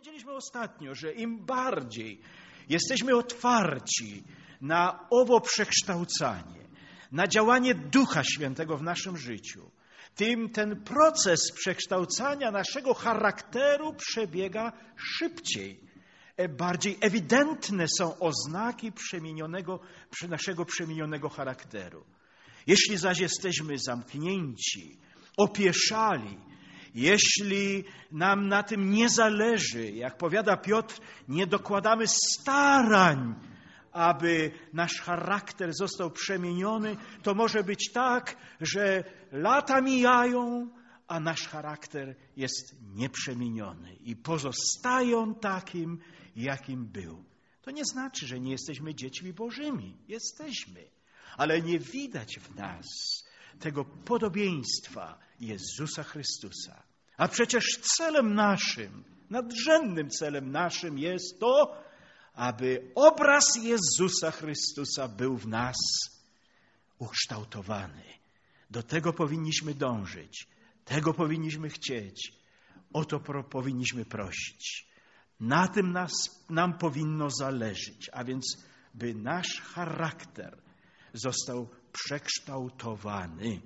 Powiedzieliśmy ostatnio, że im bardziej jesteśmy otwarci na owo przekształcanie, na działanie Ducha Świętego w naszym życiu, tym ten proces przekształcania naszego charakteru przebiega szybciej. Bardziej ewidentne są oznaki naszego przemienionego charakteru. Jeśli zaś jesteśmy zamknięci, opieszali, jeśli nam na tym nie zależy, jak powiada Piotr, nie dokładamy starań, aby nasz charakter został przemieniony, to może być tak, że lata mijają, a nasz charakter jest nieprzemieniony i pozostaje on takim, jakim był. To nie znaczy, że nie jesteśmy dziećmi Bożymi. Jesteśmy. Ale nie widać w nas tego podobieństwa Jezusa Chrystusa. A przecież celem naszym, nadrzędnym celem naszym jest to, aby obraz Jezusa Chrystusa był w nas ukształtowany. Do tego powinniśmy dążyć. Tego powinniśmy chcieć. O to powinniśmy prosić. Na tym nam powinno zależeć. A więc, by nasz charakter został przekształtowany.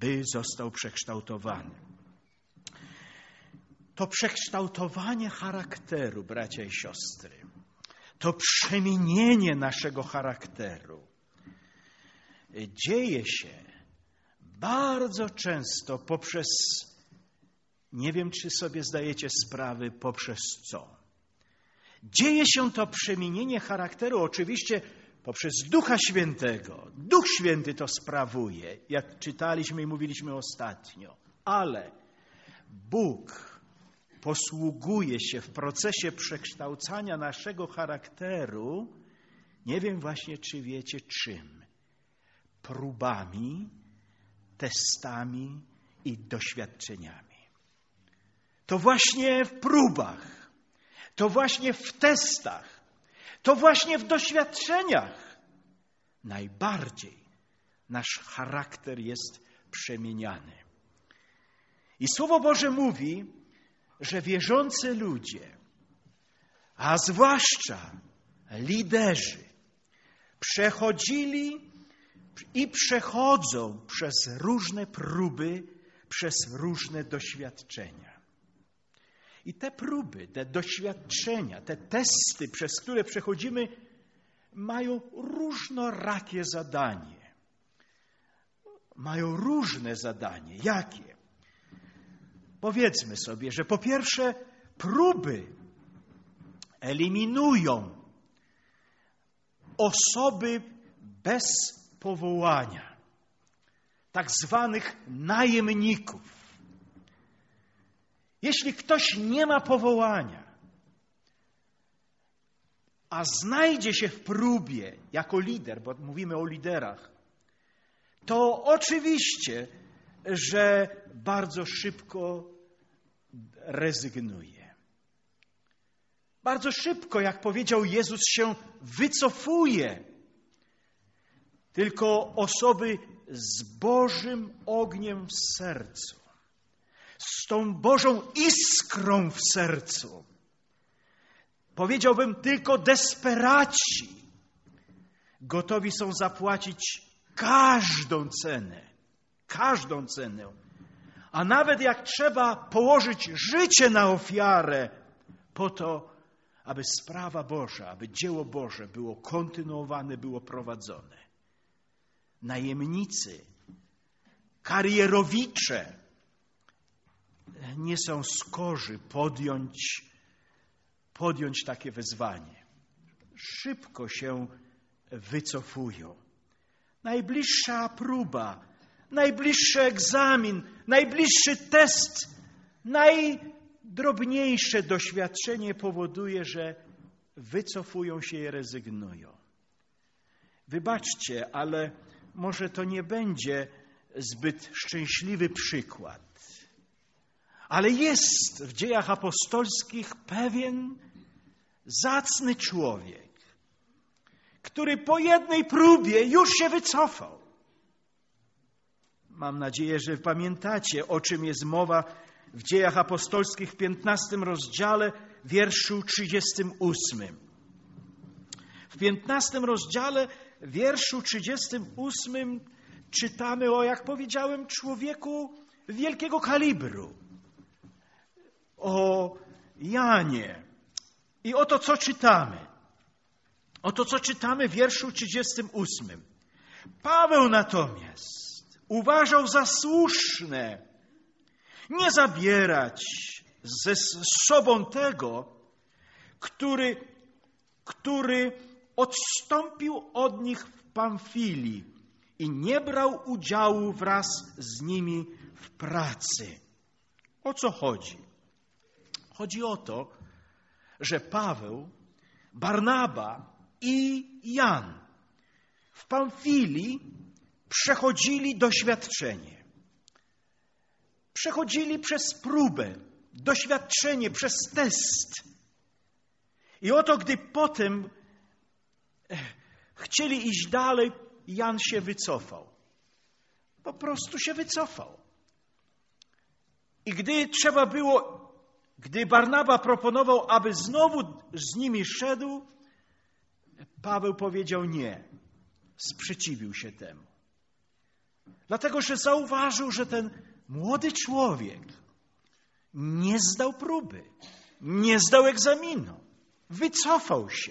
To przekształtowanie charakteru, bracia i siostry, to przemienienie naszego charakteru dzieje się bardzo często poprzez, nie wiem, czy sobie zdajecie sprawę, poprzez co. Dzieje się to przemienienie charakteru oczywiście poprzez Ducha Świętego. Duch Święty to sprawuje, jak czytaliśmy i mówiliśmy ostatnio. Ale Bóg posługuje się w procesie przekształcania naszego charakteru, nie wiem właśnie, czy wiecie czym. Próbami, testami i doświadczeniami. To właśnie w próbach, to właśnie w testach, to właśnie w doświadczeniach najbardziej nasz charakter jest przemieniany. I Słowo Boże mówi, że wierzący ludzie, a zwłaszcza liderzy, przechodzili i przechodzą przez różne próby, przez różne doświadczenia. I te próby, te doświadczenia, te testy, przez które przechodzimy, mają różnorakie zadanie. Mają różne zadanie. Jakie? Powiedzmy sobie, że po pierwsze próby eliminują osoby bez powołania, tak zwanych najemników. Jeśli ktoś nie ma powołania, a znajdzie się w próbie jako lider, bo mówimy o liderach, to oczywiście, że bardzo szybko rezygnuje. Bardzo szybko, jak powiedział Jezus, się wycofuje. Tylko osoby z Bożym ogniem w sercu, z tą Bożą iskrą w sercu, powiedziałbym tylko desperaci, gotowi są zapłacić każdą cenę, a nawet jak trzeba położyć życie na ofiarę po to, aby sprawa Boża, aby dzieło Boże było kontynuowane, było prowadzone. Najemnicy, karierowicze nie są skorzy podjąć takie wyzwanie. Szybko się wycofują. Najbliższa próba, najbliższy egzamin, najbliższy test, najdrobniejsze doświadczenie powoduje, że wycofują się i rezygnują. Wybaczcie, ale może to nie będzie zbyt szczęśliwy przykład. Ale jest w Dziejach Apostolskich pewien zacny człowiek, który po jednej próbie już się wycofał. Mam nadzieję, że pamiętacie, o czym jest mowa w Dziejach Apostolskich w 15 rozdziale, wierszu 38. W 15 rozdziale, wierszu 38 czytamy o, jak powiedziałem, człowieku wielkiego kalibru. O Janie. I oto co czytamy. Oto co czytamy w wierszu 38. Paweł natomiast uważał za słuszne nie zabierać ze sobą tego, który odstąpił od nich w Pamfilii i nie brał udziału wraz z nimi w pracy. O co chodzi? Chodzi o to, że Paweł, Barnaba i Jan w Pamfilii przechodzili doświadczenie. Przechodzili przez próbę, doświadczenie, przez test. I oto, gdy potem chcieli iść dalej, Jan się wycofał. Po prostu się wycofał. I gdy Barnaba proponował, aby znowu z nimi szedł, Paweł powiedział nie. Sprzeciwił się temu. Dlatego, że zauważył, że ten młody człowiek nie zdał próby, nie zdał egzaminu, wycofał się.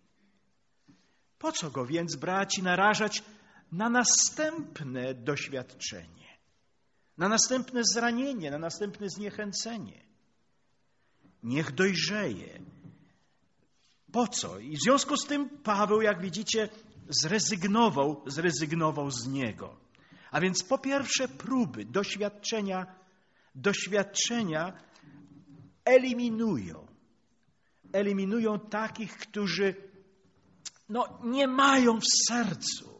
Po co go więc brać i narażać na następne doświadczenie, na następne zranienie, na następne zniechęcenie? Niech dojrzeje. Po co? I w związku z tym Paweł, jak widzicie, zrezygnował z niego. A więc po pierwsze próby, doświadczenia eliminują takich, którzy nie mają w sercu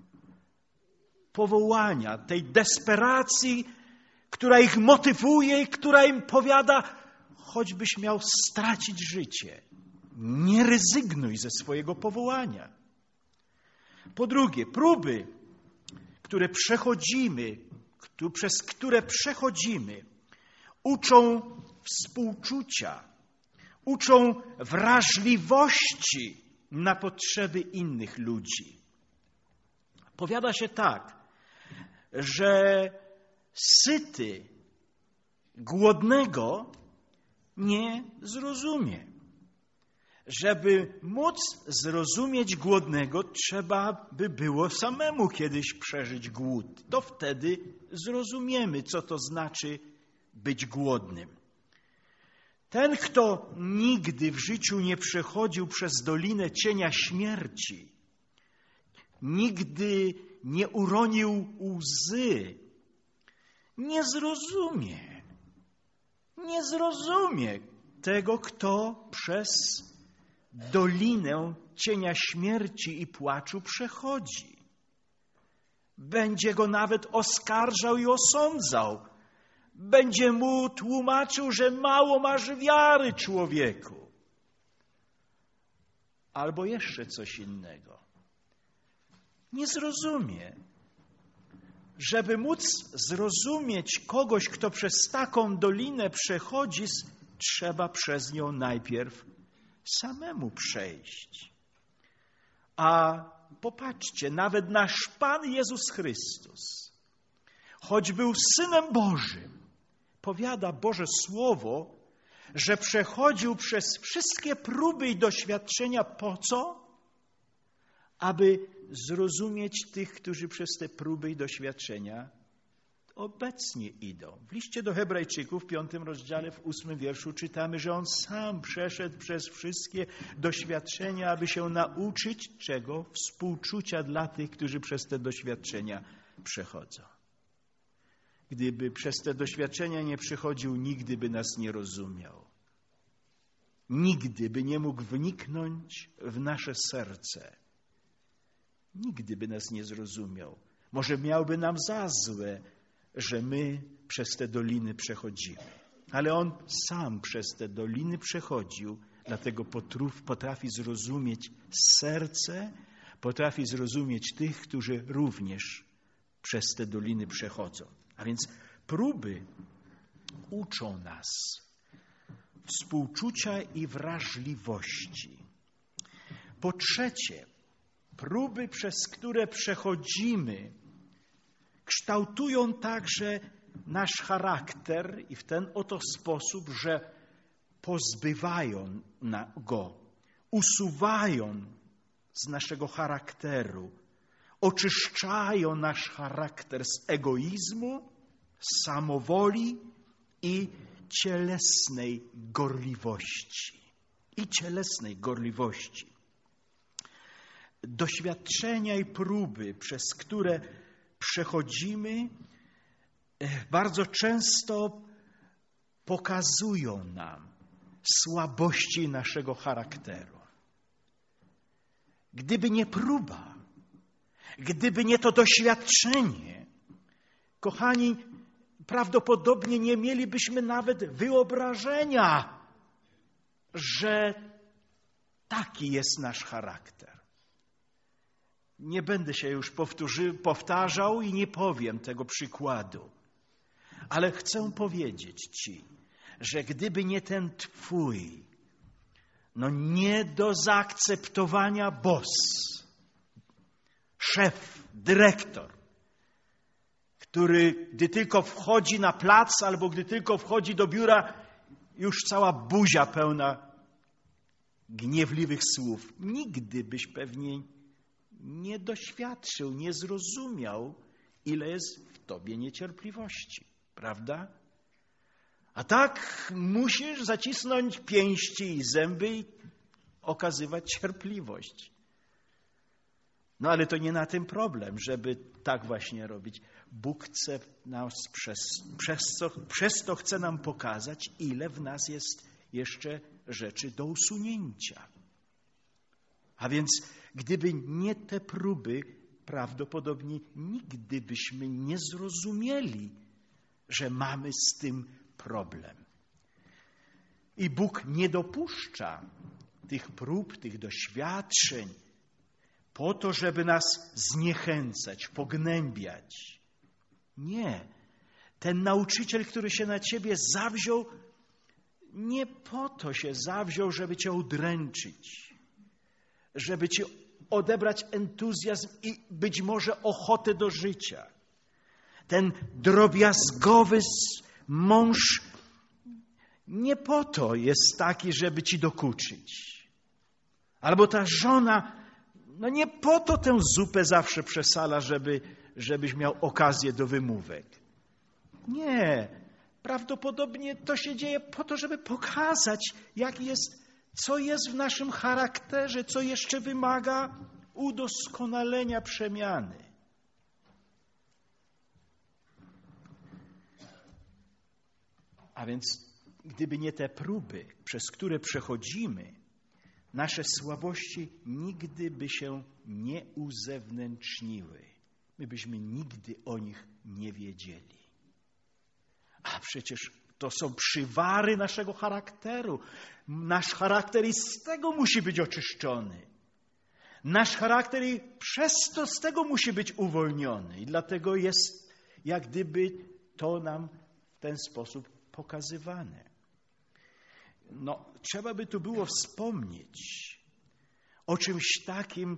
powołania, tej desperacji, która ich motywuje i która im powiada, choćbyś miał stracić życie, nie rezygnuj ze swojego powołania. Po drugie, próby, przez które przechodzimy, uczą współczucia, uczą wrażliwości na potrzeby innych ludzi. Powiada się tak, że syty głodnego nie zrozumie. Żeby móc zrozumieć głodnego, trzeba by było samemu kiedyś przeżyć głód. To wtedy zrozumiemy, co to znaczy być głodnym. Ten, kto nigdy w życiu nie przechodził przez dolinę cienia śmierci, nigdy nie uronił łzy, nie zrozumie tego, kto przez dolinę cienia śmierci i płaczu przechodzi. Będzie go nawet oskarżał i osądzał. Będzie mu tłumaczył, że mało masz wiary, człowieku. Albo jeszcze coś innego. Nie zrozumie. Żeby móc zrozumieć kogoś, kto przez taką dolinę przechodzi, trzeba przez nią najpierw samemu przejść. A popatrzcie, nawet nasz Pan Jezus Chrystus, choć był Synem Bożym, powiada Boże Słowo, że przechodził przez wszystkie próby i doświadczenia po co? Aby zrozumieć tych, którzy przez te próby i doświadczenia obecnie idą. W liście do Hebrajczyków w 5 rozdziale, w 8 wierszu czytamy, że On sam przeszedł przez wszystkie doświadczenia, aby się nauczyć czego? Współczucia dla tych, którzy przez te doświadczenia przechodzą. Gdyby przez te doświadczenia nie przechodził, nigdy by nas nie rozumiał. Nigdy by nie mógł wniknąć w nasze serce. Nigdy by nas nie zrozumiał. Może miałby nam za złe, że my przez te doliny przechodzimy. Ale On sam przez te doliny przechodził, dlatego potrafi zrozumieć serce, potrafi zrozumieć tych, którzy również przez te doliny przechodzą. A więc próby uczą nas współczucia i wrażliwości. Po trzecie, próby, przez które przechodzimy, kształtują także nasz charakter i w ten oto sposób, że pozbywają go, usuwają z naszego charakteru, oczyszczają nasz charakter z egoizmu, z samowoli i cielesnej gorliwości. Doświadczenia i próby, przez które przechodzimy, bardzo często pokazują nam słabości naszego charakteru. Gdyby nie próba, gdyby nie to doświadczenie, kochani, prawdopodobnie nie mielibyśmy nawet wyobrażenia, że taki jest nasz charakter. Nie będę się już powtarzał i nie powiem tego przykładu, ale chcę powiedzieć Ci, że gdyby nie ten Twój, nie do zaakceptowania boss, szef, dyrektor, który gdy tylko wchodzi na plac albo gdy tylko wchodzi do biura, już cała buzia pełna gniewliwych słów. Nigdy byś pewnie nie doświadczył, nie zrozumiał, ile jest w tobie niecierpliwości, prawda? A tak musisz zacisnąć pięści i zęby i okazywać cierpliwość. Ale to nie na tym problem, żeby tak właśnie robić. Bóg chce nas przez to chce nam pokazać, ile w nas jest jeszcze rzeczy do usunięcia. A więc gdyby nie te próby, prawdopodobnie nigdy byśmy nie zrozumieli, że mamy z tym problem. I Bóg nie dopuszcza tych prób, tych doświadczeń po to, żeby nas zniechęcać, pognębiać. Nie. Ten nauczyciel, który się na ciebie zawziął, nie po to się zawziął, żeby cię udręczyć, żeby ci odebrać entuzjazm i być może ochotę do życia. Ten drobiazgowy mąż nie po to jest taki, żeby ci dokuczyć. Albo ta żona, nie po to tę zupę zawsze przesala, żebyś miał okazję do wymówek. Nie. Prawdopodobnie to się dzieje po to, żeby pokazać, co jest w naszym charakterze, co jeszcze wymaga udoskonalenia, przemiany. A więc gdyby nie te próby, przez które przechodzimy, nasze słabości nigdy by się nie uzewnętrzniły. My byśmy nigdy o nich nie wiedzieli. A przecież to są przywary naszego charakteru. Nasz charakter i z tego musi być oczyszczony. Nasz charakter i przez to z tego musi być uwolniony. I dlatego jest jak gdyby to nam w ten sposób pokazywane. Trzeba by tu było wspomnieć o czymś takim,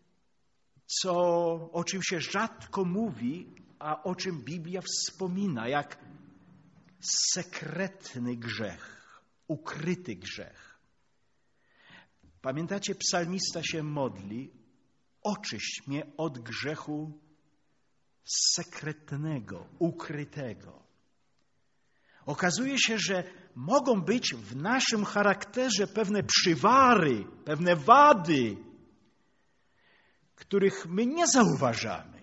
o czym się rzadko mówi, a o czym Biblia wspomina, jak sekretny grzech, ukryty grzech. Pamiętacie, psalmista się modli: oczyść mnie od grzechu sekretnego, ukrytego. Okazuje się, że mogą być w naszym charakterze pewne przywary, pewne wady, których my nie zauważamy.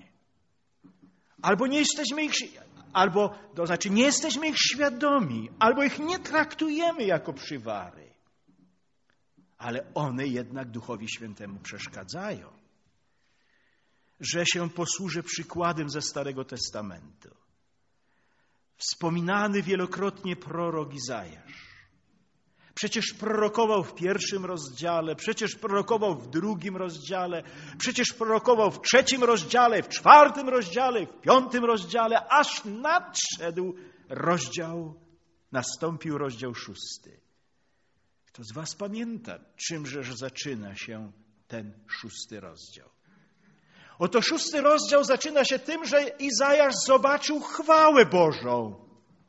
Nie jesteśmy ich świadomi, albo ich nie traktujemy jako przywary. Ale one jednak Duchowi Świętemu przeszkadzają. Że się posłużę przykładem ze Starego Testamentu. Wspominany wielokrotnie prorok Izajasz. Przecież prorokował w 1 rozdziale, przecież prorokował w 2 rozdziale, przecież prorokował w 3 rozdziale, w 4 rozdziale, w 5 rozdziale, aż nastąpił rozdział 6. Kto z was pamięta, czymżeż zaczyna się ten 6 rozdział? Oto 6 rozdział zaczyna się tym, że Izajasz zobaczył chwałę Bożą.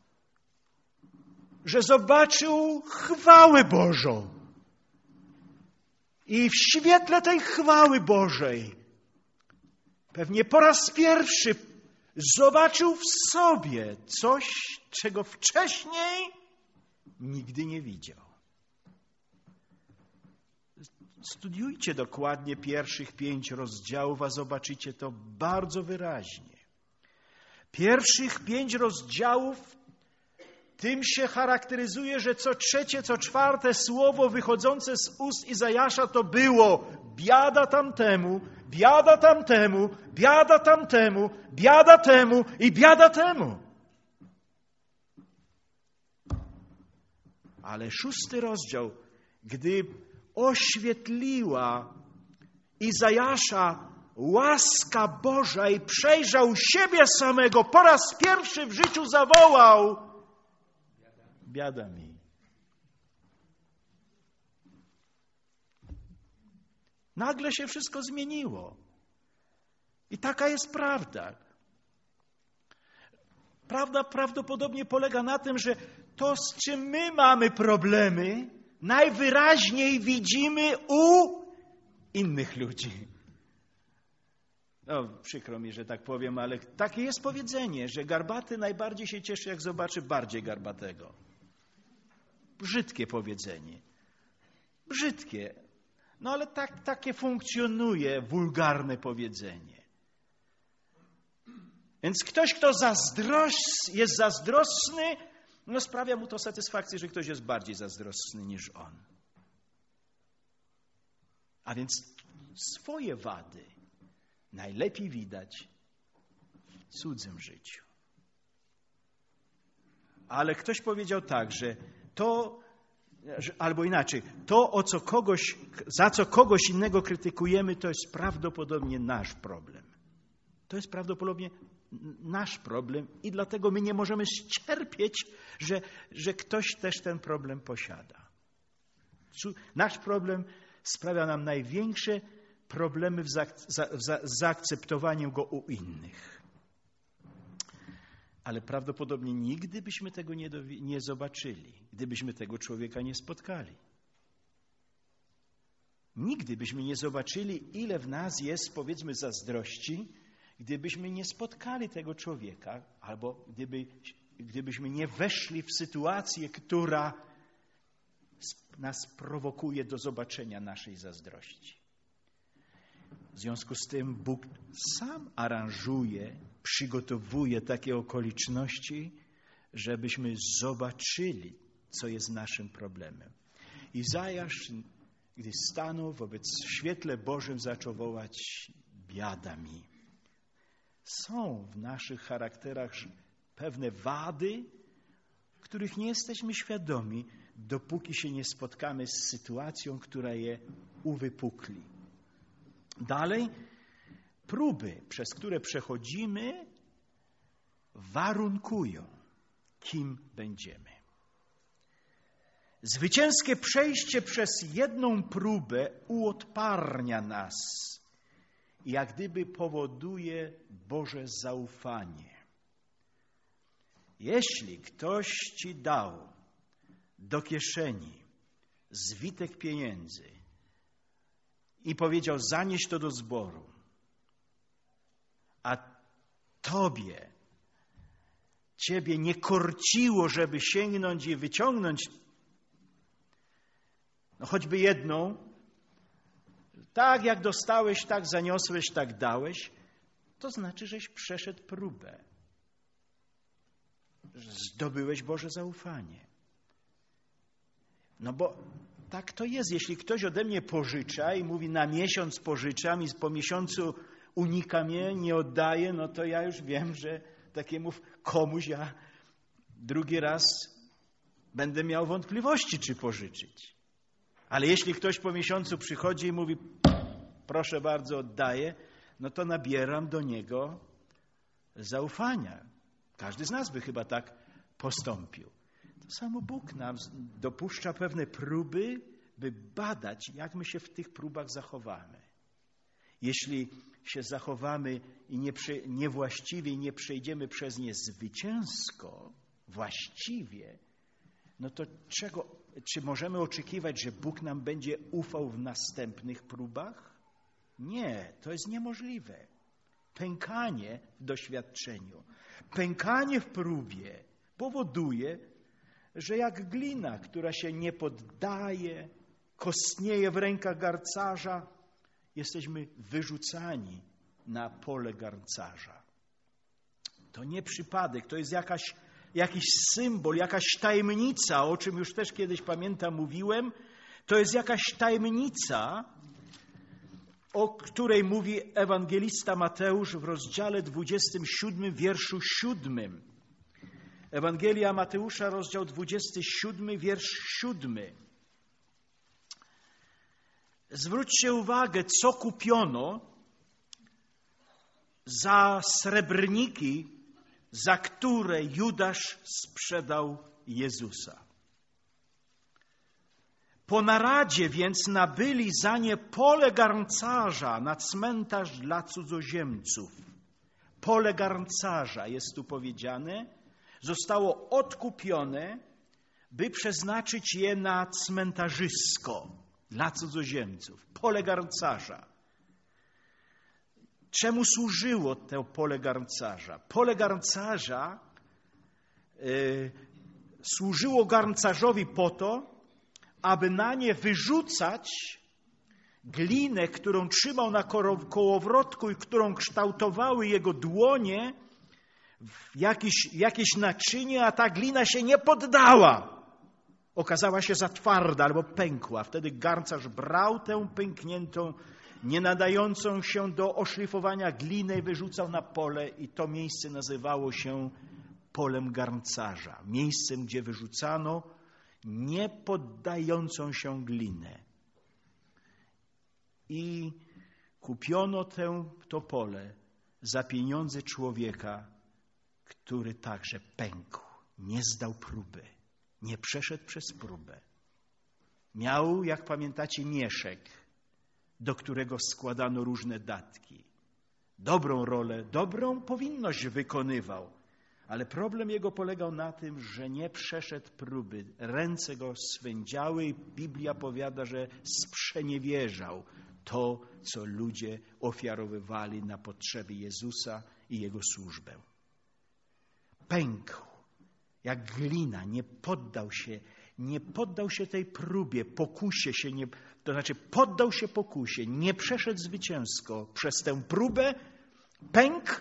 Że zobaczył chwałę Bożą. I w świetle tej chwały Bożej pewnie po raz pierwszy zobaczył w sobie coś, czego wcześniej nigdy nie widział. Studiujcie dokładnie pierwszych 5 rozdziałów, a zobaczycie to bardzo wyraźnie. Pierwszych 5 rozdziałów tym się charakteryzuje, że co 3., co 4 słowo wychodzące z ust Izajasza to było biada tamtemu, biada tamtemu, biada tamtemu, biada temu i biada temu. Ale 6 rozdział, gdy oświetliła Izajasza łaska Boża i przejrzał siebie samego, po raz pierwszy w życiu zawołał: biada mi. Nagle się wszystko zmieniło. I taka jest prawda. Prawda prawdopodobnie polega na tym, że to, z czym my mamy problemy, najwyraźniej widzimy u innych ludzi. No, przykro mi, że tak powiem, ale takie jest powiedzenie, że garbaty najbardziej się cieszy, jak zobaczy bardziej garbatego. Brzydkie powiedzenie. Brzydkie. No ale takie funkcjonuje wulgarne powiedzenie. Więc ktoś, kto jest zazdrosny, no sprawia mu to satysfakcję, że ktoś jest bardziej zazdrosny niż on. A więc swoje wady najlepiej widać w cudzym życiu. Ale ktoś powiedział tak, że to, albo inaczej, to, za co kogoś innego krytykujemy, to jest prawdopodobnie nasz problem. To jest prawdopodobnie nasz problem i dlatego my nie możemy ścierpieć, że ktoś też ten problem posiada. Nasz problem sprawia nam największe problemy w zaakceptowaniu go u innych. Ale prawdopodobnie nigdy byśmy tego nie zobaczyli, gdybyśmy tego człowieka nie spotkali. Nigdy byśmy nie zobaczyli, ile w nas jest, powiedzmy, zazdrości, gdybyśmy nie spotkali tego człowieka, albo gdybyśmy nie weszli w sytuację, która nas prowokuje do zobaczenia naszej zazdrości. W związku z tym Bóg sam aranżuje, przygotowuje takie okoliczności, żebyśmy zobaczyli, co jest naszym problemem. Izajasz, gdy stanął wobec świetle Bożym, zaczął wołać: biada mi. Są w naszych charakterach pewne wady, których nie jesteśmy świadomi, dopóki się nie spotkamy z sytuacją, która je uwypukli. Dalej, próby, przez które przechodzimy, warunkują, kim będziemy. Zwycięskie przejście przez jedną próbę uodparnia nas i jak gdyby powoduje Boże zaufanie. Jeśli ktoś ci dał do kieszeni zwitek pieniędzy i powiedział: zanieś to do zboru, a ciebie nie korciło, żeby sięgnąć i wyciągnąć choćby jedną, tak jak dostałeś, tak zaniosłeś, tak dałeś, to znaczy, żeś przeszedł próbę. Zdobyłeś Boże zaufanie. No bo tak to jest. Jeśli ktoś ode mnie pożycza i mówi: na miesiąc pożyczam i po miesiącu unika mnie, nie oddaje, no to ja już wiem, że takiemu komuś ja drugi raz będę miał wątpliwości, czy pożyczyć. Ale jeśli ktoś po miesiącu przychodzi i mówi: proszę bardzo, oddaję, no to nabieram do niego zaufania. Każdy z nas by chyba tak postąpił. To Samo Bóg nam dopuszcza pewne próby, by badać, jak my się w tych próbach zachowamy. Jeśli się zachowamy i niewłaściwie i nie przejdziemy przez nie zwycięsko, właściwie, no to czy możemy oczekiwać, że Bóg nam będzie ufał w następnych próbach? Nie, to jest niemożliwe. Pękanie w doświadczeniu, pękanie w próbie powoduje, że jak glina, która się nie poddaje, kostnieje w rękach garncarza, jesteśmy wyrzucani na pole garncarza. To nie przypadek, to jest jakiś symbol, jakaś tajemnica, o czym już też kiedyś pamiętam mówiłem. To jest jakaś tajemnica, o której mówi ewangelista Mateusz w rozdziale 27, wierszu 7. Ewangelia Mateusza, rozdział 27, wiersz 7. Zwróćcie uwagę, co kupiono za srebrniki, za które Judasz sprzedał Jezusa. Po naradzie więc nabyli za nie pole garncarza na cmentarz dla cudzoziemców. Pole garncarza, jest tu powiedziane, zostało odkupione, by przeznaczyć je na cmentarzysko dla cudzoziemców. Pole garncarza. Czemu służyło to pole garncarza? Pole garncarza służyło garncarzowi po to, aby na nie wyrzucać glinę, którą trzymał na kołowrotku i którą kształtowały jego dłonie, w jakieś naczynie, a ta glina się nie poddała. Okazała się za twarda albo pękła. Wtedy garncarz brał tę pękniętą, nie nadającą się do oszlifowania glinę i wyrzucał na pole i to miejsce nazywało się polem garncarza. Miejscem, gdzie wyrzucano nie poddającą się glinę. I kupiono to pole za pieniądze człowieka, który także pękł, nie zdał próby, nie przeszedł przez próbę. Miał, jak pamiętacie, mieszek, do którego składano różne datki. Dobrą rolę, dobrą powinność wykonywał, ale problem jego polegał na tym, że nie przeszedł próby. Ręce go swędziały i Biblia powiada, że sprzeniewierzał to, co ludzie ofiarowywali na potrzeby Jezusa i Jego służbę. Pękł, jak glina, nie poddał się tej próbie, pokusie się, poddał się pokusie, nie przeszedł zwycięsko przez tę próbę, pękł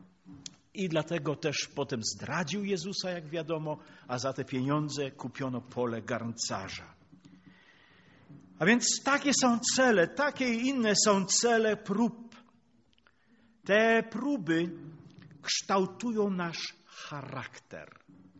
i dlatego też potem zdradził Jezusa, jak wiadomo, a za te pieniądze kupiono pole garncarza. A więc takie są cele, takie i inne są cele prób. Te próby kształtują nasz charakter.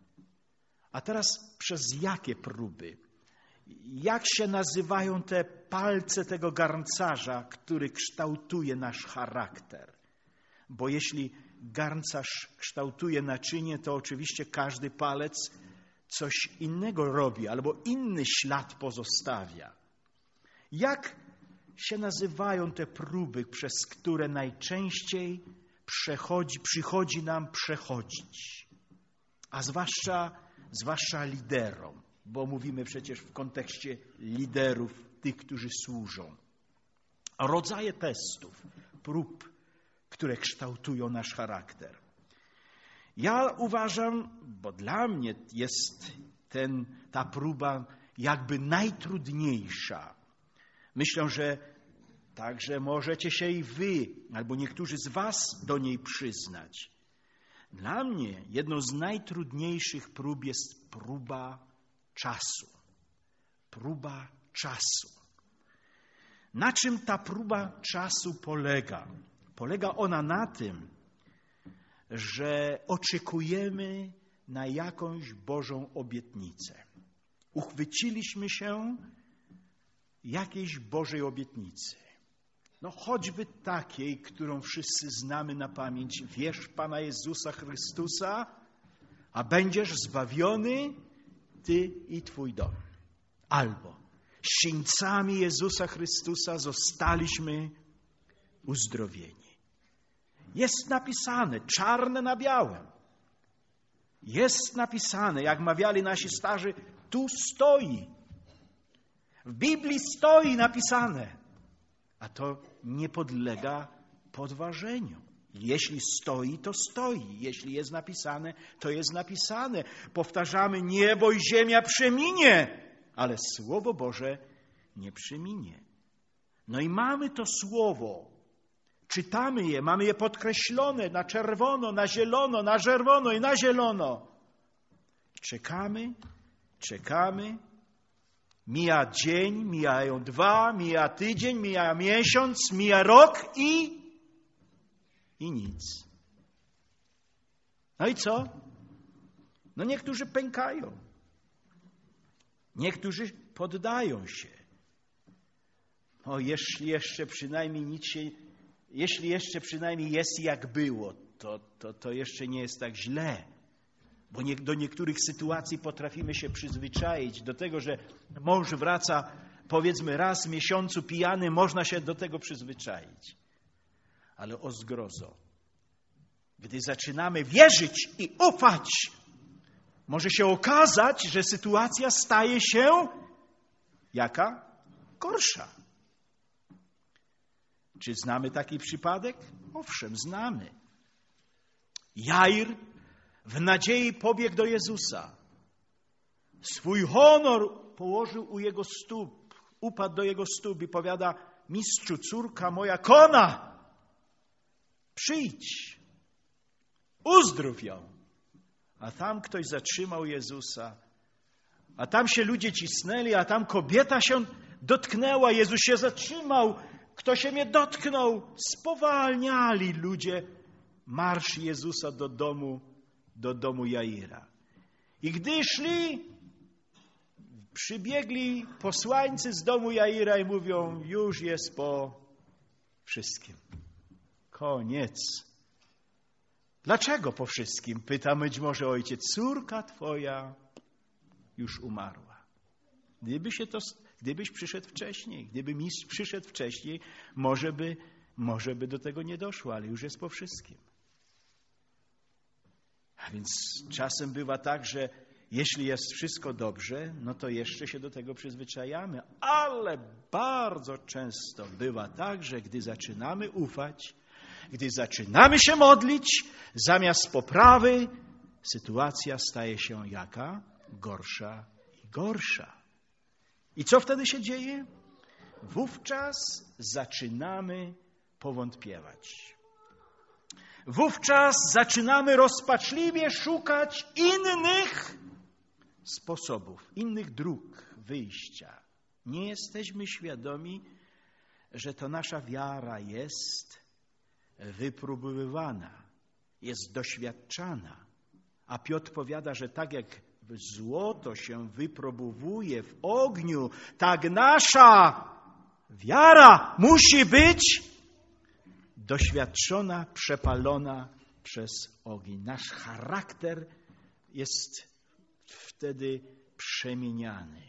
A teraz przez jakie próby? Jak się nazywają te palce tego garncarza, który kształtuje nasz charakter? Bo jeśli garncarz kształtuje naczynie, to oczywiście każdy palec coś innego robi albo inny ślad pozostawia. Jak się nazywają te próby, przez które najczęściej przychodzi nam przechodzić? A zwłaszcza liderom, bo mówimy przecież w kontekście liderów, tych, którzy służą. Rodzaje testów, prób, które kształtują nasz charakter. Ja uważam, bo dla mnie jest ta próba jakby najtrudniejsza. Myślę, że także możecie się i wy, albo niektórzy z was do niej przyznać. Dla mnie jedną z najtrudniejszych prób jest próba czasu. Próba czasu. Na czym ta próba czasu polega? Polega ona na tym, że oczekujemy na jakąś Bożą obietnicę. Uchwyciliśmy się jakiejś Bożej obietnicy. No choćby takiej, którą wszyscy znamy na pamięć. Wierz w Pana Jezusa Chrystusa, a będziesz zbawiony ty i twój dom. Albo sińcami Jezusa Chrystusa zostaliśmy uzdrowieni. Jest napisane, czarne na białym. Jest napisane, jak mawiali nasi starzy, tu stoi. W Biblii stoi napisane. A to nie podlega podważeniu. Jeśli stoi, to stoi. Jeśli jest napisane, to jest napisane. Powtarzamy, niebo i ziemia przeminie, ale Słowo Boże nie przeminie. No i mamy to Słowo. Czytamy je, mamy je podkreślone na czerwono, na zielono, na czerwono i na zielono. Czekamy. Mija dzień, mijają 2, mija tydzień, mija miesiąc, mija rok i nic. No i co? No niektórzy pękają. Niektórzy poddają się. O, jeśli jeszcze przynajmniej jest jak było, to jeszcze nie jest tak źle. Bo do niektórych sytuacji potrafimy się przyzwyczaić. Do tego, że mąż wraca powiedzmy raz w miesiącu pijany, można się do tego przyzwyczaić. Ale o zgrozo. Gdy zaczynamy wierzyć i ufać, może się okazać, że sytuacja staje się jaka? Gorsza. Czy znamy taki przypadek? Owszem, znamy. Jair w nadziei pobiegł do Jezusa. Swój honor położył u Jego stóp. Upadł do Jego stóp i powiada, mistrzu, córka moja kona, przyjdź, uzdrów ją. A tam ktoś zatrzymał Jezusa, a tam się ludzie cisnęli, a tam kobieta się dotknęła, Jezus się zatrzymał, kto się mnie dotknął? Spowalniali ludzie marsz Jezusa do domu Jaira. I gdy szli, przybiegli posłańcy z domu Jaira i mówią, już jest po wszystkim. Koniec. Dlaczego po wszystkim? Pyta być może ojciec. Córka twoja już umarła. Gdybyś przyszedł wcześniej, gdyby mistrz przyszedł wcześniej, może by do tego nie doszło, ale już jest po wszystkim. A więc czasem bywa tak, że jeśli jest wszystko dobrze, no to jeszcze się do tego przyzwyczajamy. Ale bardzo często bywa tak, że gdy zaczynamy ufać, gdy zaczynamy się modlić, zamiast poprawy, sytuacja staje się jaka? Gorsza i gorsza. I co wtedy się dzieje? Wówczas zaczynamy powątpiewać. Wówczas zaczynamy rozpaczliwie szukać innych sposobów, innych dróg wyjścia. Nie jesteśmy świadomi, że to nasza wiara jest wypróbowywana, jest doświadczana. A Piotr powiada, że tak jak złoto się wypróbowuje w ogniu, tak nasza wiara musi być doświadczona, przepalona przez ogień. Nasz charakter jest wtedy przemieniany.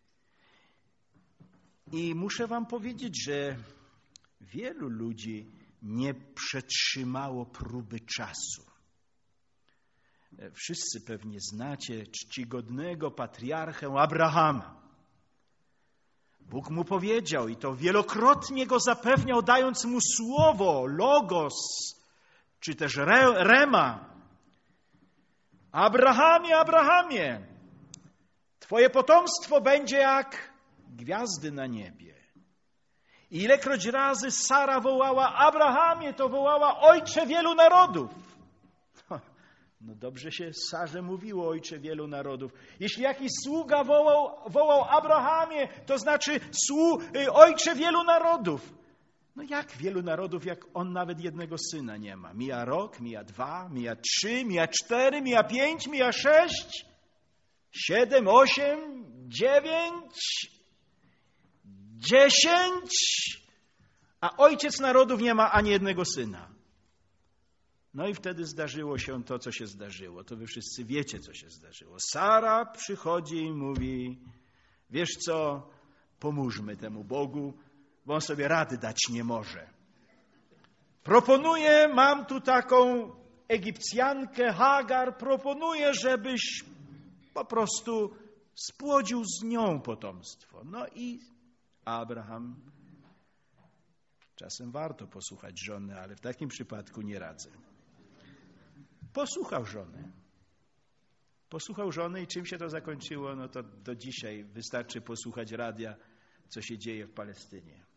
I muszę wam powiedzieć, że wielu ludzi nie przetrzymało próby czasu. Wszyscy pewnie znacie czcigodnego patriarchę Abrahama. Bóg mu powiedział i to wielokrotnie go zapewniał, dając mu słowo, logos, czy też rema. Abrahamie, Abrahamie, twoje potomstwo będzie jak gwiazdy na niebie. I ilekroć razy Sara wołała Abrahamie, to wołała Ojcze wielu narodów. No dobrze się Sarze mówiło Ojcze wielu narodów. Jeśli jakiś sługa wołał Abrahamie, to znaczy Ojcze wielu narodów. No jak wielu narodów, jak on nawet jednego syna nie ma? Mija rok, mija 2, mija 3, mija 4, mija 5, mija 6, 7, 8, 9, 10, a ojciec narodów nie ma ani jednego syna. No i wtedy zdarzyło się to, co się zdarzyło. To wy wszyscy wiecie, co się zdarzyło. Sara przychodzi i mówi, wiesz co, pomóżmy temu Bogu, bo on sobie rady dać nie może. Proponuję, mam tu taką Egipcjankę, Hagar, proponuję, żebyś po prostu spłodził z nią potomstwo. No i Abraham, czasem warto posłuchać żony, ale w takim przypadku nie radzę. Posłuchał żony i czym się to zakończyło, no to do dzisiaj wystarczy posłuchać radia, co się dzieje w Palestynie.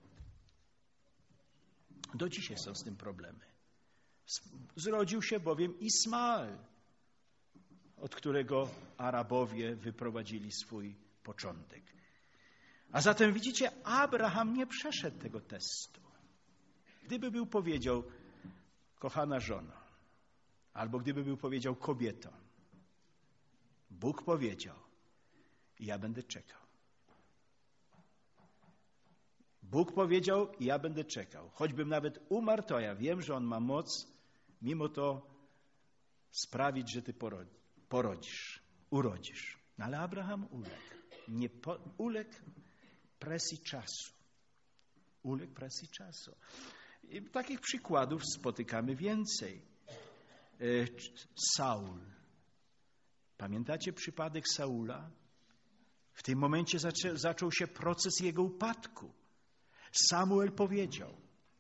Do dzisiaj są z tym problemy. Zrodził się bowiem Ismael, od którego Arabowie wyprowadzili swój początek. A zatem widzicie, Abraham nie przeszedł tego testu. Gdyby był powiedział, kochana żono, albo gdyby był powiedział, kobieto, Bóg powiedział, ja będę czekał. Bóg powiedział, ja będę czekał. Choćbym nawet umarł, to ja wiem, że On ma moc, mimo to sprawić, że ty urodzisz. No ale Abraham uległ presji czasu. Uległ presji czasu. I takich przykładów spotykamy więcej. Saul. Pamiętacie przypadek Saula? W tym momencie zaczął się proces jego upadku. Samuel powiedział,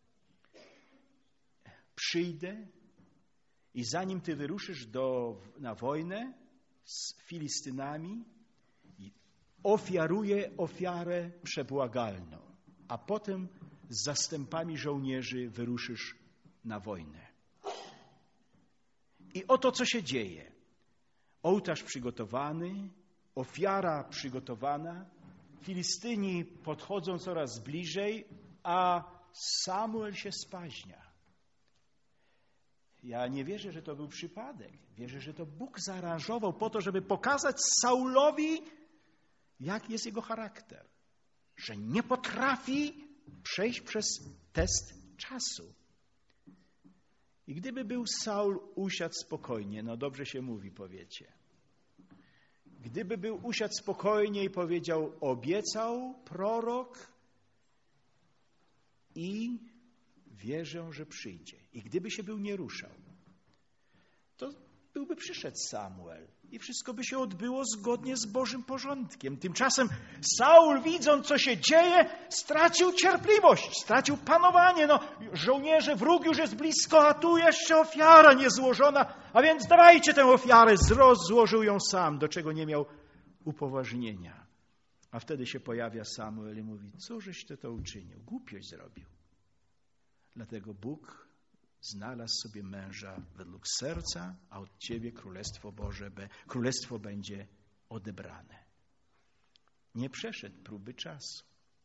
przyjdę i zanim ty wyruszysz na wojnę z Filistynami, ofiaruję ofiarę przebłagalną, a potem z zastępami żołnierzy wyruszysz na wojnę. I oto co się dzieje. Ołtarz przygotowany, ofiara przygotowana, Filistyni podchodzą coraz bliżej, a Samuel się spaźnia. Ja nie wierzę, że to był przypadek. Wierzę, że to Bóg zaaranżował po to, żeby pokazać Saulowi, jaki jest jego charakter. Że nie potrafi przejść przez test czasu. I gdyby był Saul usiadł spokojnie, no dobrze się mówi, powiecie. Gdyby był usiadł spokojnie i powiedział, obiecał prorok i wierzę, że przyjdzie. I gdyby się był nie ruszał, to byłby przyszedł Samuel i wszystko by się odbyło zgodnie z Bożym porządkiem. Tymczasem Saul, widząc, co się dzieje, stracił cierpliwość, stracił panowanie. No, żołnierze, wróg już jest blisko, a tu jeszcze ofiara niezłożona, a więc dawajcie tę ofiarę. Złożył ją sam, do czego nie miał upoważnienia. A wtedy się pojawia Samuel i mówi, cóżeś ty to uczynił? Głupiość zrobił. Dlatego Bóg znalazł sobie męża według serca, a od ciebie królestwo będzie odebrane. Nie przeszedł próby czasu.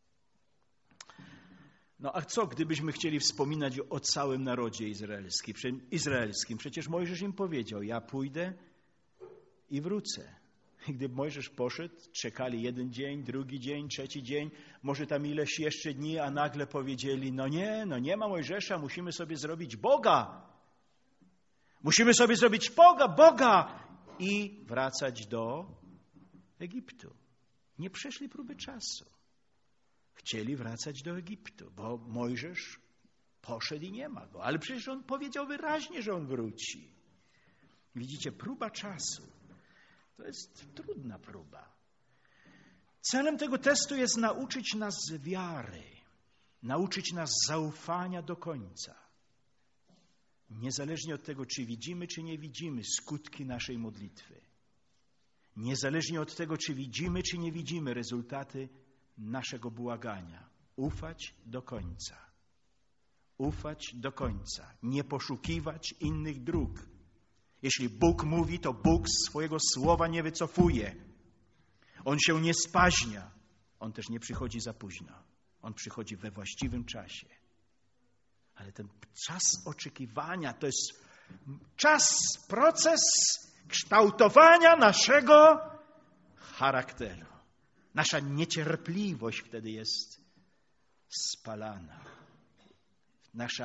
No a co, gdybyśmy chcieli wspominać o całym narodzie izraelskim? Przecież Mojżesz im powiedział, ja pójdę i wrócę. I gdyby Mojżesz poszedł, czekali jeden dzień, drugi dzień, trzeci dzień, może tam ileś jeszcze dni, a nagle powiedzieli, no nie ma Mojżesza, musimy sobie zrobić Boga. Musimy sobie zrobić Boga i wracać do Egiptu. Nie przeszli próby czasu. Chcieli wracać do Egiptu, bo Mojżesz poszedł i nie ma go. Ale przecież on powiedział wyraźnie, że on wróci. Widzicie, próba czasu. To jest trudna próba. Celem tego testu jest nauczyć nas wiary, nauczyć nas zaufania do końca. Niezależnie od tego, czy widzimy, czy nie widzimy skutki naszej modlitwy. Niezależnie od tego, czy widzimy, czy nie widzimy rezultaty naszego błagania. Ufać do końca. Ufać do końca. Nie poszukiwać innych dróg. Jeśli Bóg mówi, to Bóg swojego słowa nie wycofuje. On się nie spaźnia. On też nie przychodzi za późno. On przychodzi we właściwym czasie. Ale ten czas oczekiwania to jest proces kształtowania naszego charakteru. Nasza niecierpliwość wtedy jest spalana.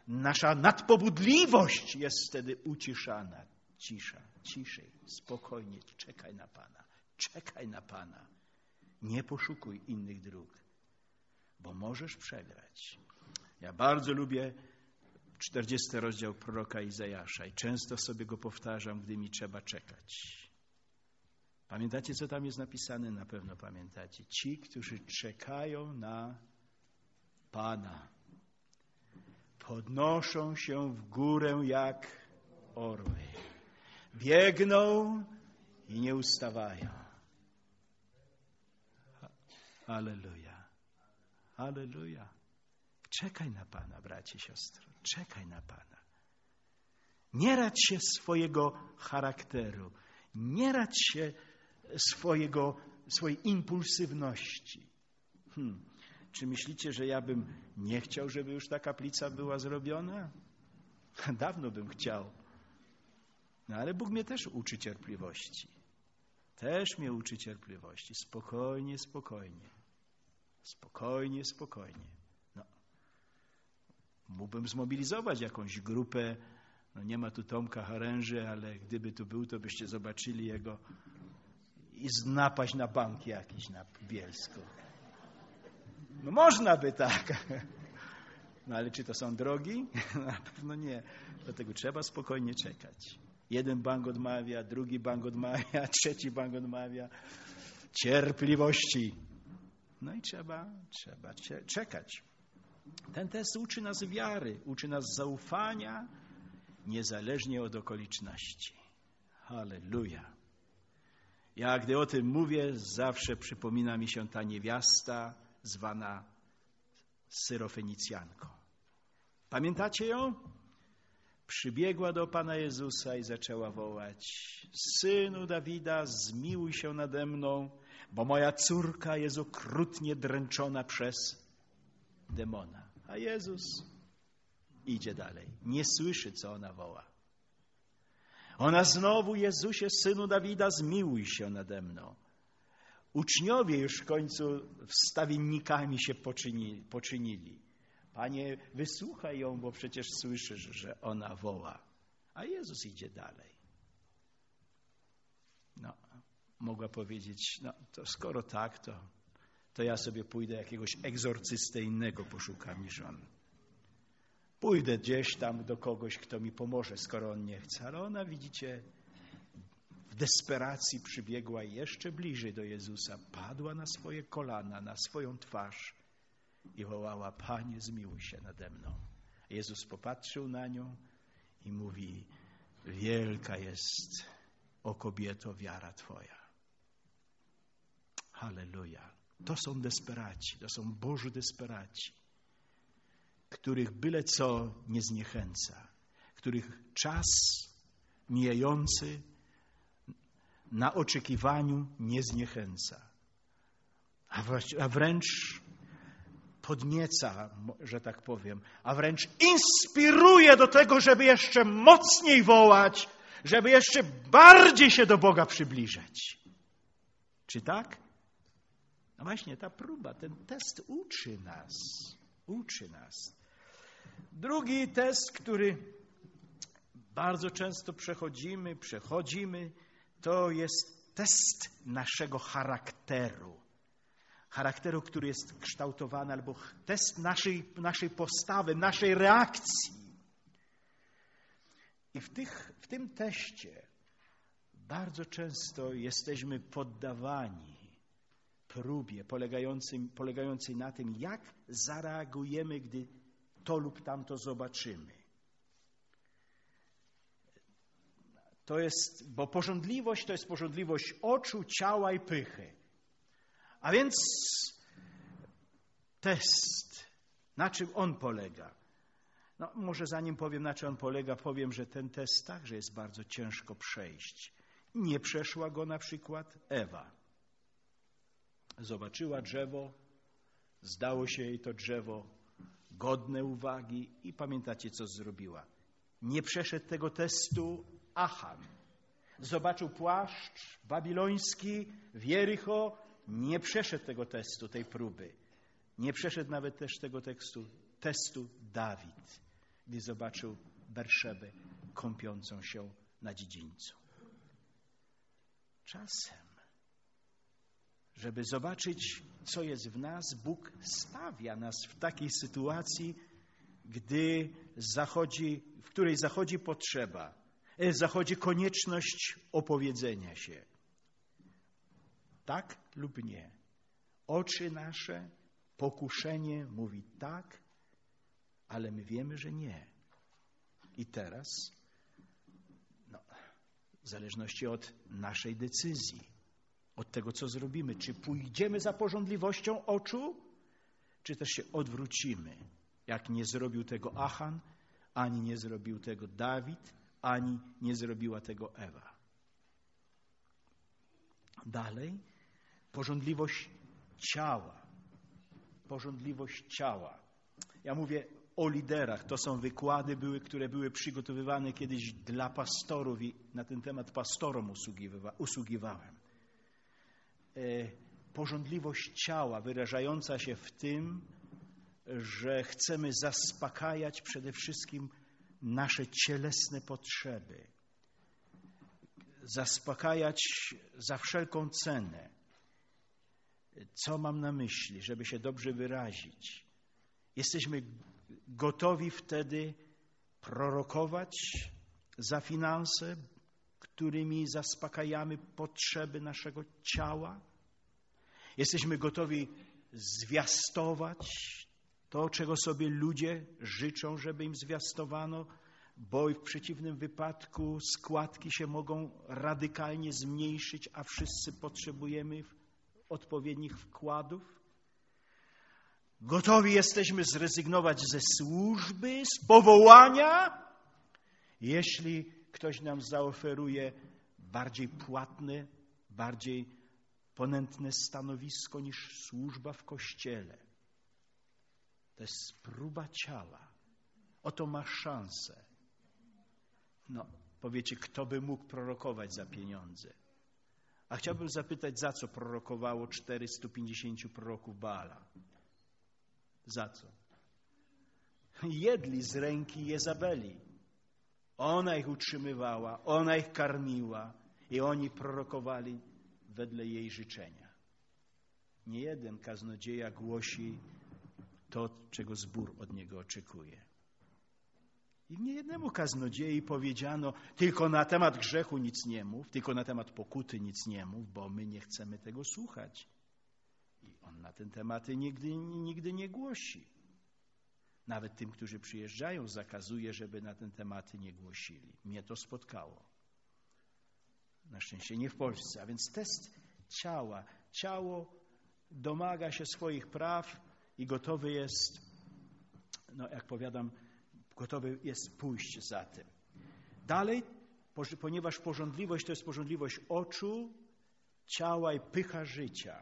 nasza nadpobudliwość jest wtedy uciszana. Cisza, ciszej, spokojnie, czekaj na Pana. Czekaj na Pana. Nie poszukuj innych dróg, bo możesz przegrać. Ja bardzo lubię 40 rozdział proroka Izajasza i często sobie go powtarzam, gdy mi trzeba czekać. Pamiętacie, co tam jest napisane? Na pewno pamiętacie. Ci, którzy czekają na Pana, podnoszą się w górę jak orły. Biegną i nie ustawają. Alleluja. Alleluja. Czekaj na Pana, bracie, siostro. Czekaj na Pana. Nie radź się swojego charakteru. Nie radź się swojej impulsywności. Czy myślicie, że ja bym nie chciał, żeby już ta kaplica była zrobiona? Dawno bym chciał. No ale Bóg mnie też uczy cierpliwości. Też mnie uczy cierpliwości. Spokojnie, spokojnie. Spokojnie, spokojnie. No. Mógłbym zmobilizować jakąś grupę. No nie ma tu Tomka Haręży, ale gdyby tu był, to byście zobaczyli jego i napaść na bank jakiś na Bielsku. No można by tak. No ale czy to są drogi? Na pewno nie. Dlatego trzeba spokojnie czekać. Jeden bank odmawia, drugi bank odmawia, trzeci bank odmawia. Cierpliwości. No i trzeba czekać. Ten test uczy nas wiary, uczy nas zaufania, niezależnie od okoliczności. Halleluja. Ja gdy o tym mówię, zawsze przypomina mi się ta niewiasta zwana Syrofenicjanką. Pamiętacie ją? Przybiegła do Pana Jezusa i zaczęła wołać: Synu Dawida, zmiłuj się nade mną, bo moja córka jest okrutnie dręczona przez demona. A Jezus idzie dalej. Nie słyszy, co ona woła. Ona znowu: Jezusie, Synu Dawida, zmiłuj się nade mną. Uczniowie już w końcu wstawiennikami się poczynili. Panie, wysłuchaj ją, bo przecież słyszysz, że ona woła. A Jezus idzie dalej. No, mogła powiedzieć: no to skoro tak, to ja sobie pójdę jakiegoś egzorcystę innego poszukam niż on. Pójdę gdzieś tam do kogoś, kto mi pomoże, skoro on nie chce. Ale ona, widzicie, w desperacji przybiegła jeszcze bliżej do Jezusa, padła na swoje kolana, na swoją twarz i wołała: Panie, zmiłuj się nade mną. Jezus popatrzył na nią i mówi: wielka jest, o kobieto, wiara Twoja. Halleluja. To są desperaci, to są Boży desperaci, których byle co nie zniechęca, których czas mijający na oczekiwaniu nie zniechęca, a wręcz podnieca, że tak powiem, a wręcz inspiruje do tego, żeby jeszcze mocniej wołać, żeby jeszcze bardziej się do Boga przybliżać. Czy tak? No właśnie, ta próba, ten test uczy nas. Drugi test, który bardzo często przechodzimy, to jest test naszego charakteru. Charakteru, który jest kształtowany, albo test naszej postawy, naszej reakcji. I w tym teście bardzo często jesteśmy poddawani próbie polegającej na tym, jak zareagujemy, gdy to lub tamto zobaczymy. Bo pożądliwość to jest pożądliwość oczu, ciała i pychy. A więc test, na czym on polega? No, może zanim powiem, na czym on polega, powiem, że ten test także jest bardzo ciężko przejść. Nie przeszła go na przykład Ewa. Zobaczyła drzewo, zdało się jej to drzewo godne uwagi i pamiętacie, co zrobiła. Nie przeszedł tego testu Achan. Zobaczył płaszcz babiloński w Jericho, nie przeszedł tego testu, tej próby. Nie przeszedł nawet też tego testu Dawid. gdy zobaczył Berszebę kąpiącą się na dziedzińcu. Czasem, żeby zobaczyć, co jest w nas, Bóg stawia nas w takiej sytuacji, w której zachodzi potrzeba, zachodzi konieczność opowiedzenia się. Tak lub nie. Oczy nasze, pokuszenie mówi tak, ale my wiemy, że nie. I teraz, w zależności od naszej decyzji, od tego, co zrobimy, czy pójdziemy za pożądliwością oczu, czy też się odwrócimy, jak nie zrobił tego Achan, ani nie zrobił tego Dawid, ani nie zrobiła tego Ewa. Dalej, pożądliwość ciała. Pożądliwość ciała. Ja mówię o liderach. To są wykłady, które były przygotowywane kiedyś dla pastorów i na ten temat pastorom usługiwałem. Pożądliwość ciała wyrażająca się w tym, że chcemy zaspokajać przede wszystkim nasze cielesne potrzeby. Zaspokajać za wszelką cenę. Co mam na myśli, żeby się dobrze wyrazić? Jesteśmy gotowi wtedy prorokować za finanse, którymi zaspokajamy potrzeby naszego ciała. Jesteśmy gotowi zwiastować to, czego sobie ludzie życzą, żeby im zwiastowano, bo w przeciwnym wypadku składki się mogą radykalnie zmniejszyć, a wszyscy potrzebujemy odpowiednich wkładów. Gotowi jesteśmy zrezygnować ze służby, z powołania, jeśli ktoś nam zaoferuje bardziej płatne, bardziej ponętne stanowisko niż służba w Kościele. To jest próba ciała. Oto masz szansę. Powiecie, kto by mógł prorokować za pieniądze? A chciałbym zapytać, za co prorokowało 450 proroków Baala? Za co? Jedli z ręki Jezabeli. Ona ich utrzymywała, ona ich karmiła i oni prorokowali wedle jej życzenia. Nie jeden kaznodzieja głosi to, czego zbór od niego oczekuje. I nie jednemu kaznodziei powiedziano, tylko na temat grzechu nic nie mów, tylko na temat pokuty nic nie mów, bo my nie chcemy tego słuchać. I on na ten tematy nigdy nie głosi. Nawet tym, którzy przyjeżdżają, zakazuje, żeby na ten tematy nie głosili. Mnie to spotkało. Na szczęście nie w Polsce. A więc test ciała. Ciało domaga się swoich praw i gotowy jest, jak powiadam, gotowy jest pójść za tym. Dalej, ponieważ pożądliwość to jest pożądliwość oczu, ciała i pycha życia.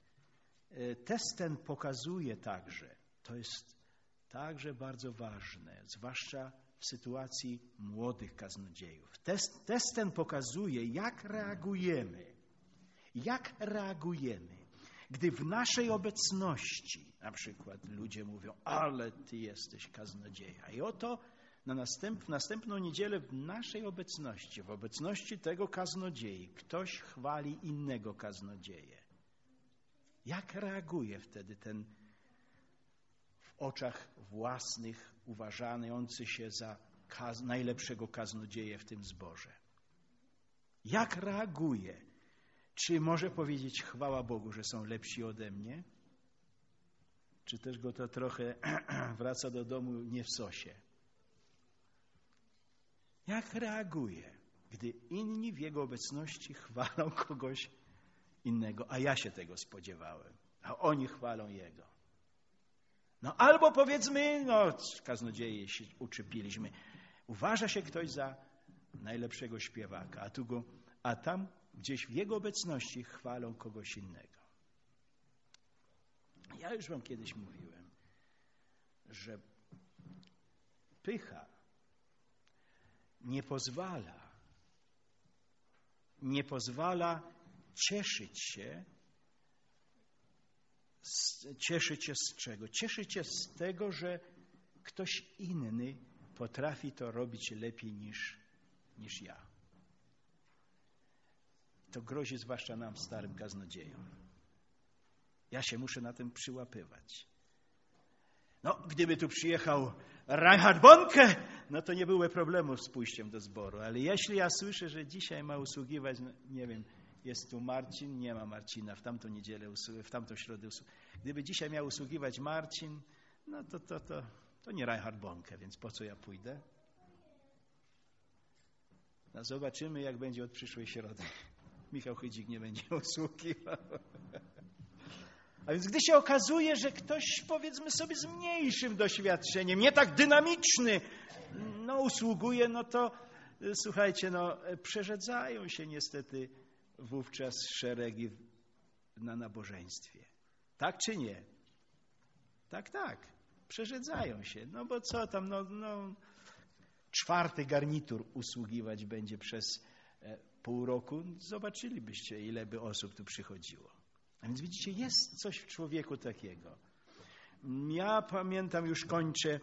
Test ten pokazuje także, to jest także bardzo ważne, zwłaszcza w sytuacji młodych kaznodziejów. Test ten pokazuje, jak reagujemy, gdy w naszej obecności, na przykład ludzie mówią, ale ty jesteś kaznodzieja. I oto w następną niedzielę w naszej obecności, w obecności tego kaznodziei, ktoś chwali innego kaznodzieję. Jak reaguje wtedy ten w oczach własnych uważający się za najlepszego kaznodzieję w tym zborze? Jak reaguje? Czy może powiedzieć chwała Bogu, że są lepsi ode mnie? Czy też go to trochę wraca do domu nie w sosie? Jak reaguje, gdy inni w jego obecności chwalą kogoś innego, a ja się tego spodziewałem, a oni chwalą jego? Albo powiedzmy, kaznodzieje się uczepiliśmy, uważa się ktoś za najlepszego śpiewaka, a tam gdzieś w jego obecności chwalą kogoś innego. Ja już wam kiedyś mówiłem, że pycha nie pozwala cieszyć się z czego? Cieszyć się z tego, że ktoś inny potrafi to robić lepiej niż ja. To grozi zwłaszcza nam, starym kaznodziejom. Ja się muszę na tym przyłapywać. No, gdyby tu przyjechał Reinhard Bonke, no to nie byłoby problemu z pójściem do zboru. Ale jeśli ja słyszę, że dzisiaj ma usługiwać, no, nie wiem, jest tu Marcin, nie ma Marcina, w tamtą niedzielę, w tamtą środę gdyby dzisiaj miał usługiwać Marcin, no to nie Reinhard Bonke, więc po co ja pójdę? No zobaczymy, jak będzie od przyszłej środy. Michał Chydzik nie będzie usługiwał. A więc gdy się okazuje, że ktoś, powiedzmy sobie, z mniejszym doświadczeniem, nie tak dynamiczny, no usługuje, no to słuchajcie, no przerzedzają się niestety wówczas szeregi na nabożeństwie. Tak czy nie? Tak. Przerzedzają się. No bo co tam, no 4. garnitur usługiwać będzie przez pół roku. Zobaczylibyście, ile by osób tu przychodziło. A więc widzicie, jest coś w człowieku takiego. Ja pamiętam, już kończę,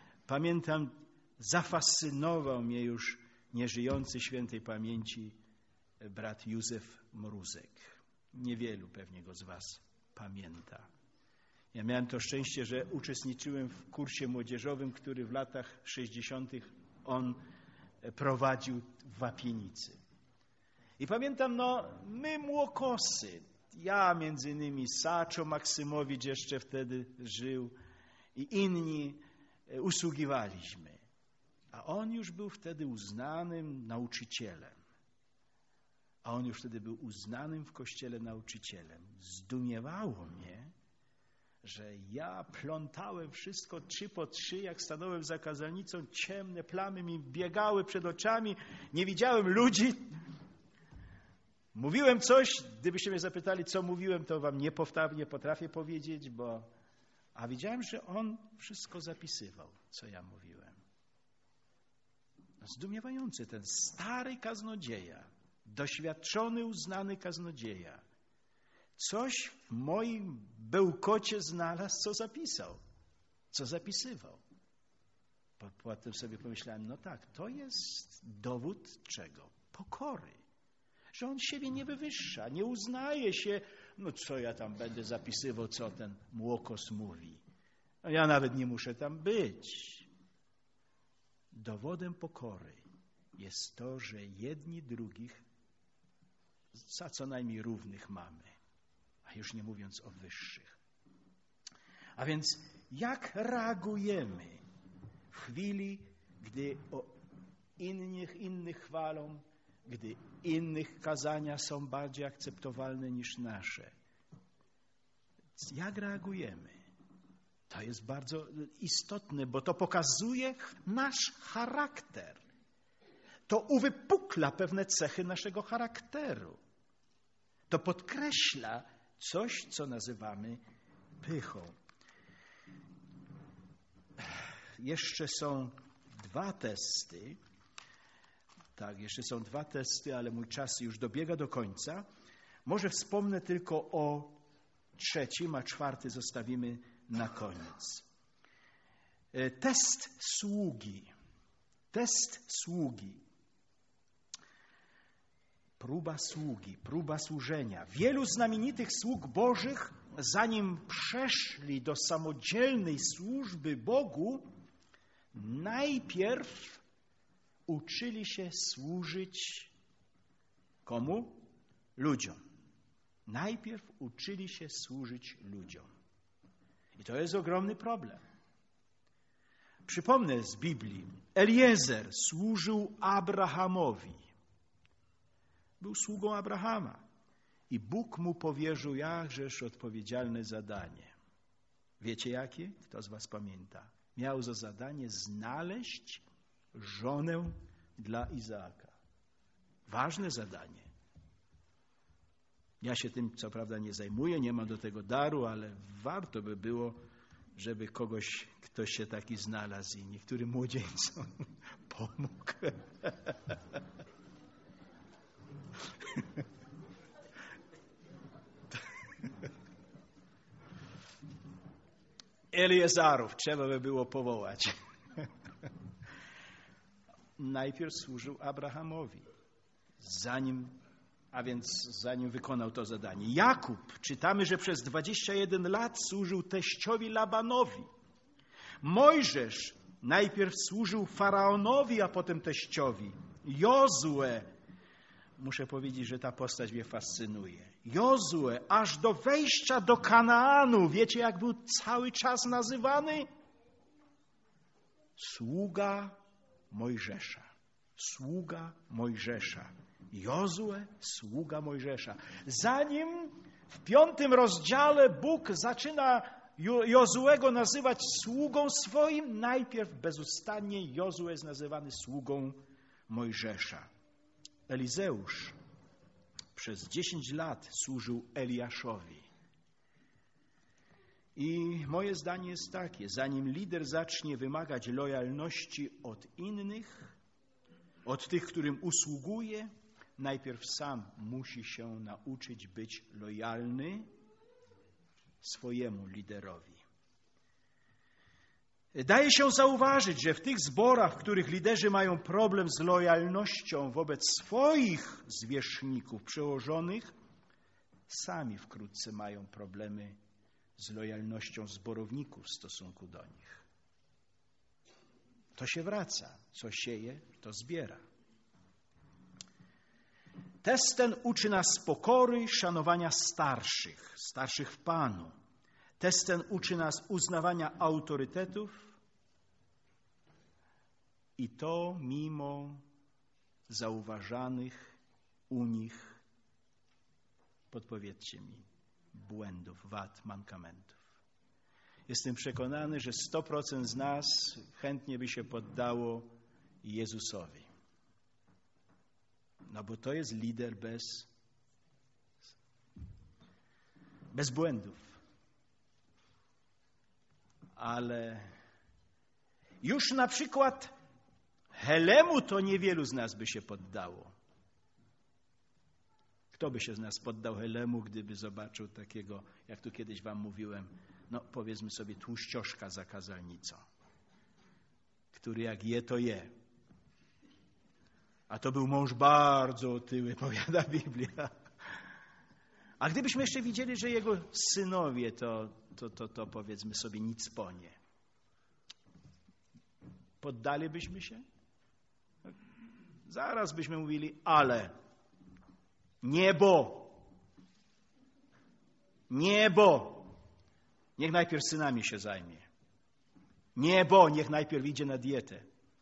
zafascynował mnie już nieżyjący świętej pamięci brat Józef Mruzek. Niewielu pewnie go z was pamięta. Ja miałem to szczęście, że uczestniczyłem w kursie młodzieżowym, który w latach 60. on prowadził w Łapienicy. I pamiętam, my młokosy, ja między innymi, Saczo Maksymowicz jeszcze wtedy żył i inni usługiwaliśmy. A on już był wtedy uznanym nauczycielem. W kościele nauczycielem. Zdumiewało mnie, że ja plątałem wszystko 3 po 3, jak stanąłem za kazalnicą, ciemne plamy mi biegały przed oczami, nie widziałem ludzi. Mówiłem coś, gdybyście mnie zapytali, co mówiłem, to wam nie potrafię powiedzieć, a widziałem, że on wszystko zapisywał, co ja mówiłem. Zdumiewający ten stary kaznodzieja, doświadczony, uznany kaznodzieja. Coś w moim bełkocie znalazł, co zapisywał. Potem sobie pomyślałem, no tak, to jest dowód czego? Pokory. Że on siebie nie wywyższa, nie uznaje się, no co ja tam będę zapisywał, co ten młokos mówi. No ja nawet nie muszę tam być. Dowodem pokory jest to, że jedni drugich za co najmniej równych mamy, a już nie mówiąc o wyższych. A więc jak reagujemy w chwili, gdy innych chwalą, gdy innych kazania są bardziej akceptowalne niż nasze? Jak reagujemy? To jest bardzo istotne, bo to pokazuje nasz charakter. To uwypukla pewne cechy naszego charakteru. To podkreśla coś, co nazywamy pychą. Jeszcze są 2 testy. Tak, jeszcze są 2 testy, ale mój czas już dobiega do końca. Może wspomnę tylko o 3, a 4 zostawimy na koniec. Test sługi. Próba służenia. Wielu znamienitych sług Bożych, zanim przeszli do samodzielnej służby Bogu, najpierw uczyli się służyć komu? Ludziom. Najpierw uczyli się służyć ludziom. I to jest ogromny problem. Przypomnę z Biblii. Eliezer służył Abrahamowi. Był sługą Abrahama. I Bóg mu powierzył jakżeż odpowiedzialne zadanie. Wiecie jakie? Kto z was pamięta? Miał za zadanie znaleźć żonę dla Izaaka. Ważne zadanie. Ja się tym co prawda nie zajmuję, nie mam do tego daru, ale warto by było, żeby ktoś się taki znalazł i niektórym młodzieńcom pomógł. Eliezarów trzeba by było powołać. najpierw służył Abrahamowi, zanim wykonał to zadanie. Jakub, czytamy, że przez 21 lat służył teściowi Labanowi. Mojżesz najpierw służył Faraonowi, a potem teściowi. Jozue, muszę powiedzieć, że ta postać mnie fascynuje. Jozue aż do wejścia do Kanaanu, wiecie jak był cały czas nazywany? Sługa Mojżesza. Sługa Mojżesza. Jozue, sługa Mojżesza. Zanim w 5 rozdziale Bóg zaczyna Jozuego nazywać sługą swoim, najpierw bezustannie Jozue jest nazywany sługą Mojżesza. Elizeusz przez 10 lat służył Eliaszowi. I moje zdanie jest takie, zanim lider zacznie wymagać lojalności od innych, od tych, którym usługuje, najpierw sam musi się nauczyć być lojalny swojemu liderowi. Daje się zauważyć, że w tych zborach, w których liderzy mają problem z lojalnością wobec swoich zwierzchników, przełożonych, sami wkrótce mają problemy z lojalnością zborowników w stosunku do nich. To się wraca. Co sieje, to zbiera. Test ten uczy nas pokory, szanowania starszych w Panu. Test ten uczy nas uznawania autorytetów i to mimo zauważanych u nich, podpowiedzcie mi, błędów, wad, mankamentów. Jestem przekonany, że 100% z nas chętnie by się poddało Jezusowi. No bo to jest lider bez błędów. Ale już na przykład Helemu to niewielu z nas by się poddało. Kto by się z nas poddał Helemu, gdyby zobaczył takiego, jak tu kiedyś wam mówiłem, no powiedzmy sobie tłuścioszka za kazalnicą, który jak je, to je. A to był mąż bardzo otyły, powiada Biblia. A gdybyśmy jeszcze widzieli, że jego synowie to powiedzmy sobie nic po nie. Poddalibyśmy się? Zaraz byśmy mówili, ale niebo. Niech najpierw synami się zajmie. Niebo, niech najpierw idzie na dietę.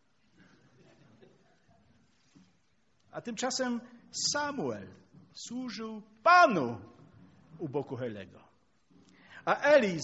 A tymczasem Samuel służył Panu u boku Helego. A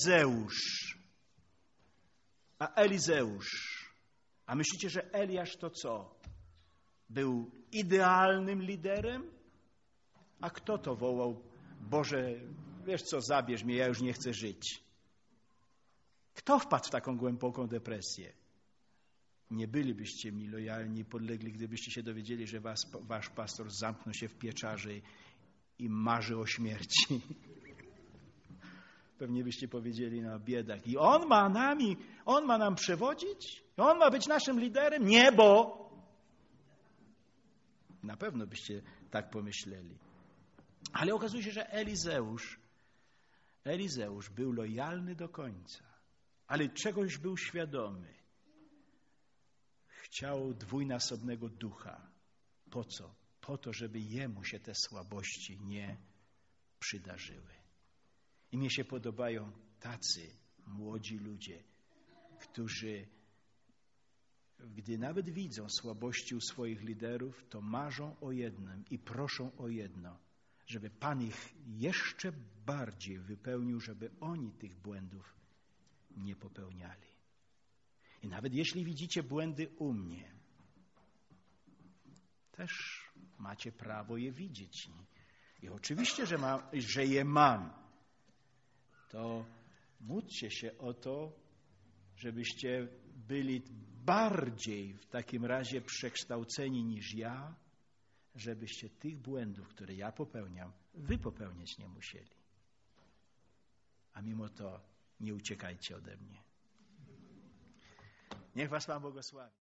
Elizeusz, a myślicie, że Eliasz to co? Był idealnym liderem? A kto to wołał? Boże, wiesz co, zabierz mnie, ja już nie chcę żyć. Kto wpadł w taką głęboką depresję? Nie bylibyście mi lojalni i podlegli, gdybyście się dowiedzieli, że wasz pastor zamknął się w pieczarze i marzy o śmierci. Pewnie byście powiedzieli, no biedak. I on ma nam przewodzić? On ma być naszym liderem? Niebo! Na pewno byście tak pomyśleli. Ale okazuje się, że Elizeusz był lojalny do końca. Ale czegoś był świadomy. Chciał dwójnasobnego ducha. Po co? Po to, żeby jemu się te słabości nie przydarzyły. I mnie się podobają tacy młodzi ludzie, którzy, gdy nawet widzą słabości u swoich liderów, to marzą o jednym i proszą o jedno, żeby Pan ich jeszcze bardziej wypełnił, żeby oni tych błędów nie popełniali. I nawet jeśli widzicie błędy u mnie, też macie prawo je widzieć. I oczywiście, że je mam. To módlcie się o to, żebyście byli bardziej w takim razie przekształceni niż ja, żebyście tych błędów, które ja popełniam, wy popełniać nie musieli. A mimo to nie uciekajcie ode mnie. Niech was Pan błogosławi.